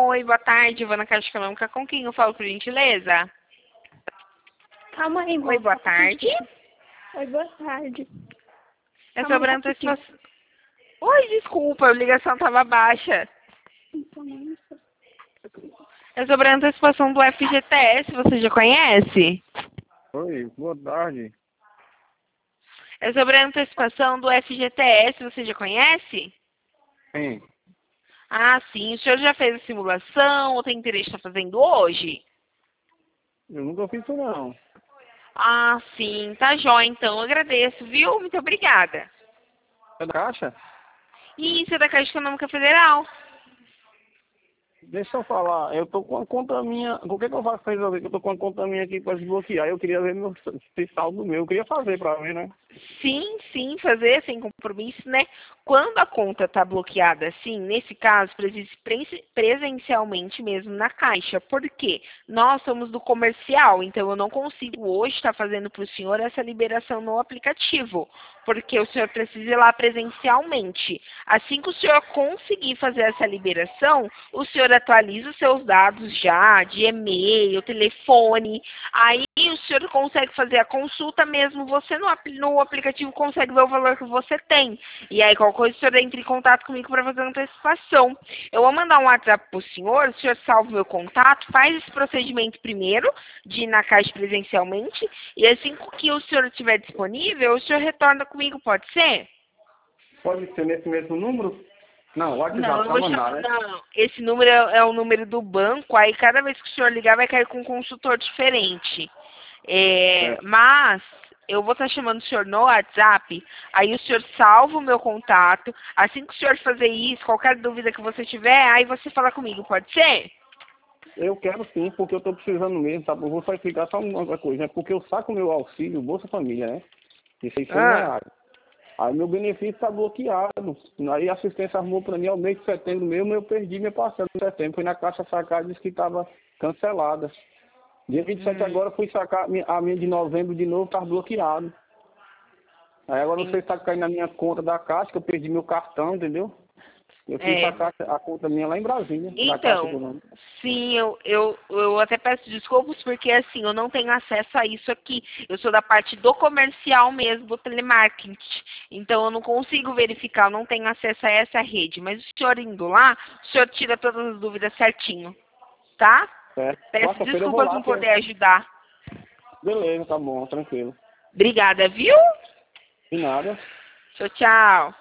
Oi, boa tarde, Ivana Caixa Econômica. Com quem eu falo, por gentileza? Calma aí, Oi, boa tarde. Oi, boa tarde. É Calma sobre a aí, antecipação... Oi, desculpa, a ligação estava baixa. É sobre a antecipação do FGTS, você já conhece? Oi, boa tarde. É sobre a antecipação do FGTS, você já conhece? Sim, Ah, sim. O senhor já fez a simulação ou tem interesse em estar fazendo hoje? eu nunca fiz isso não. Ah, sim. Tá jóia, então. Eu agradeço, viu? Muito obrigada. É da Caixa? Isso é da Caixa Econômica Federal. Deixa eu falar, eu tô com uma conta minha. O que eu faço pra resolver? Que eu tô com uma conta minha aqui pra desbloquear. Eu queria ver meu saldo meu. Eu queria fazer pra ver, né? Sim, sim, fazer sem compromisso, né? Quando a conta está bloqueada assim, nesse caso, presencialmente mesmo na Caixa. Por quê? Nós somos do comercial, então eu não consigo hoje estar fazendo para o senhor essa liberação no aplicativo, porque o senhor precisa ir lá presencialmente. Assim que o senhor conseguir fazer essa liberação, o senhor atualiza os seus dados já, de e-mail, telefone, aí o senhor consegue fazer a consulta mesmo, você no aplicativo consegue ver o valor que você tem. E aí, qualquer coisa, o senhor entra em contato comigo para fazer a antecipação. Eu vou mandar um WhatsApp para o senhor salva o meu contato, faz esse procedimento primeiro, de ir na Caixa presencialmente, e assim que o senhor estiver disponível, o senhor retorna comigo, pode ser? Pode ser nesse mesmo número? Não, WhatsApp Não, eu pra vou mandar, chamar. né? Não, esse número é o número do banco, aí cada vez que o senhor ligar vai cair com um consultor diferente. É. Mas eu vou estar chamando o senhor no WhatsApp, aí o senhor salva o meu contato. Assim que o senhor fazer isso, qualquer dúvida que você tiver, aí você fala comigo, pode ser? Eu quero sim, porque eu tô precisando mesmo, tá? Eu vou só explicar só uma coisa, né? Porque eu saco meu auxílio, Bolsa Família, né? De 600 Ah, reais. Aí meu benefício está bloqueado. Aí a assistência arrumou para mim ao mês de setembro mesmo, eu perdi minha parcela de setembro. Fui na caixa sacar e disse que estava cancelada. Dia 27 agora fui sacar a minha de novembro de novo, estava bloqueado. Aí agora não sei se está caindo na minha conta da caixa, que eu perdi meu cartão, entendeu? Eu fui é. sacar a conta minha lá em Brasília, da Caixa Então, Econômica. sim, eu até peço desculpas porque assim, eu não tenho acesso a isso aqui. Eu sou da parte do comercial mesmo, do telemarketing. Então eu não consigo verificar, eu não tenho acesso a essa rede. Mas o senhor indo lá, o senhor tira todas as dúvidas certinho, tá? Certo. Peço Quarta-feira eu vou desculpas lá, não poder ajudar. beleza, tá bom, tranquilo. Obrigada, viu? De nada. Tchau, tchau.